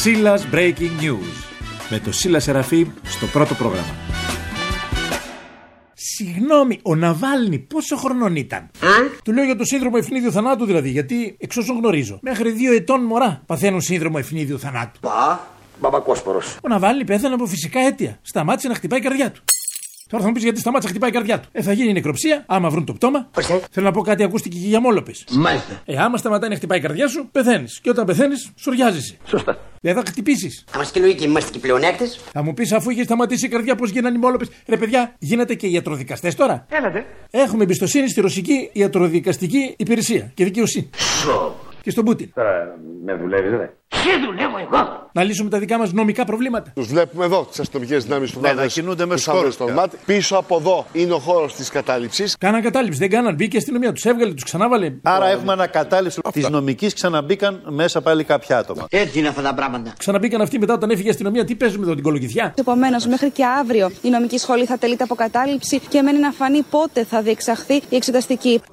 Σίλας Breaking News. Με το Σίλα Σεραφείμ στο πρώτο πρόγραμμα. Συγγνώμη, ο Ναβάλνη πόσο χρονών ήταν? Του λέω για το σύνδρομο ευνίδιου θανάτου δηλαδή, γιατί εξ όσων γνωρίζω, μέχρι 2 ετών μωρά παθαίνουν σύνδρομο ευνίδιου θανάτου. Μπαμπακόσπορος. Ο Ναβάλνη πέθανε από φυσικά αίτια. Σταμάτησε να χτυπάει η καρδιά του. Τώρα θα μου πεις γιατί σταμάτησε να χτυπάει η καρδιά του. Θα γίνει νεκροψία, άμα βρουν το πτώμα. Θέλω να πω κάτι, ακούστηκε και για μόλοπες. Μάλιστα. Άμα σταματάει να χτυπάει η καρδιά σου, πεθαίνεις. Και όταν πεθαίνεις, σουριάζεσαι. Σωστά. Δεν θα χτυπήσεις. Άμα και λογική, είμαστε και πλεονέκτες. Θα μου πεις, αφού είχε σταματήσει η καρδιά, πώς γίνανε οι μόλοπες. Ρε παιδιά, γίνατε και ιατροδικαστές τώρα. Έλατε. Έχουμε εμπιστοσύνη στη ρωσική ιατροδικαστική υπηρεσία και δικαιοσύνη. Και στον Πούτιν. Τώρα με δουλεύεις, δε. Και δουλεύω εγώ. Να λύσουμε τα δικά μας νομικά προβλήματα. Τους βλέπουμε εδώ, τις αστυνομικές δυνάμεις του να κινούνται με χώρες των ΜΑΤ. Πίσω από εδώ είναι ο χώρος της κατάληψης. Κάναν κατάληψη, δεν κάναν. Μπήκε η αστυνομία, τους έβγαλε, τους ξανάβαλε. Άρα έχουμε ανακατάληψη της νομικής, ξαναμπήκαν μέσα πάλι κάποια άτομα. Έτσι είναι αυτά τα πράγματα. Ξαναμπήκαν αυτοί μετά όταν έφυγε η αστυνομία. Τι παίζουμε εδώ, την κολοκυθιά? Επομένως, μέχρι και αύριο η νομική σχολή θα τελείται από κατάληψη και μένει να φανεί πότε θα διεξαχθεί η εξεταστική.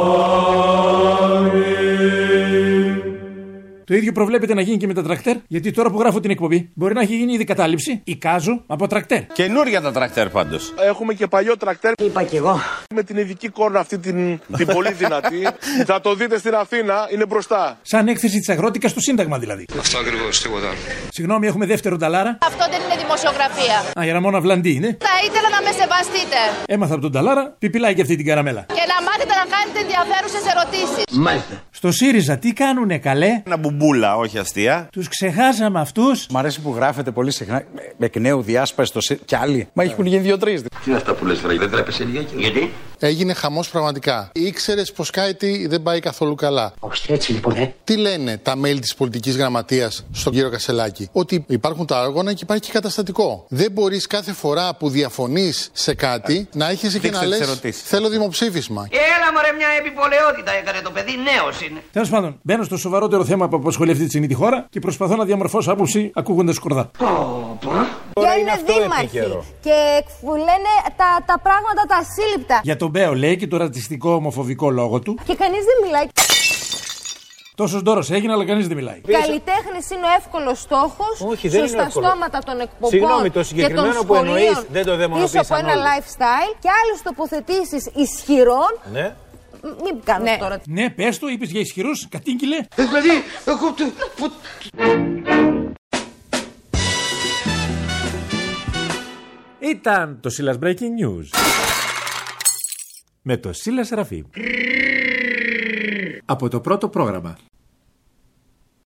Το ίδιο προβλέπεται να γίνει και με τα τρακτέρ, γιατί τώρα που γράφω την εκπομπή μπορεί να έχει γίνει ήδη κατάληψη, εικάζω, από τρακτέρ. Καινούρια τα τρακτέρ πάντως. Έχουμε και παλιό τρακτέρ. Είπα κι εγώ. Με την ειδική κόρνα αυτή την πολύ δυνατή. Θα το δείτε στην Αθήνα, είναι μπροστά. Σαν έκθεση της αγρότικας στο Σύνταγμα δηλαδή. Αυτό ακριβώς, τίποτα άλλο. Συγγνώμη, έχουμε δεύτερο νταλάρα. Αυτό δεν είναι δημοσιογραφία. Α, η Ραμόνα Βλαντή είναι. Θα ήθελα να με σεβαστείτε. Έμαθα από τον νταλάρα, πιπιλάει και αυτή την καραμέλα. Και να μάθετε να κάνετε ενδιαφέρουσες ερωτήσεις. Μάλιστα. Στο ΣΥΡΙΖΑ τι κάνουνε καλέ? Ένα μπουμπούλα, όχι αστεία. Τους ξεχάσαμε αυτούς. Μ' αρέσει που γράφετε πολύ συχνά εκ νέου διάσπαση κι άλλοι. Μα έχουν γίνει 2-3. Τι είναι αυτά που λες, βρε, δεν τρέπεσαι λιγάκι? Γιατί? Έγινε χαμός πραγματικά. Ήξερες πως κάτι δεν πάει καθόλου καλά. Όχι, έτσι λοιπόν, Τι λένε τα μέλη της πολιτικής γραμματείας στον κύριο Κασελάκη? Ότι υπάρχουν τα άργωνα και υπάρχει και καταστατικό. Δεν μπορείς κάθε φορά που διαφωνείς σε κάτι να έχεις και να λες θέλω δημοψήφισμα. Έλα μωρέ, μια επιπολαιότητα έκανε το παιδί, νέος είναι. Τέλος πάντων, μπαίνω στο σοβαρότερο θέμα που απασχολεί αυτή τη στιγμή τη χώρα και προσπαθώ να διαμορφώσω άποψη ακούγοντας σκορδά. Και είναι δήμαρχοι και λένε τα πράγματα τα ασύλληπτα. Για τον Μπέο λέει και το ρατσιστικό ομοφοβικό λόγο του. Και κανείς δεν μιλάει. Τόσος ντόρος έγινε, αλλά κανείς δεν μιλάει. Καλλιτέχνης είναι ο εύκολος στόχος. Όχι, δεν είναι στα στόματα των εκπομπών. Συγγνώμη, το συγκεκριμένο και των που εννοείς σχολείων, δεν το δαιμονοποίησαν πίσω από ένα όλοι. lifestyle και άλλες τοποθετήσεις ισχυρών. Ναι. Μην κάνω τώρα. Ναι, πες το, είπες για ισχυρούς, κατήγγειλε. Δηλαδή, εγώ Ήταν το Σίλας Breaking News. Με το Σίλα Σεραφείμ. Από το πρώτο πρόγραμμα.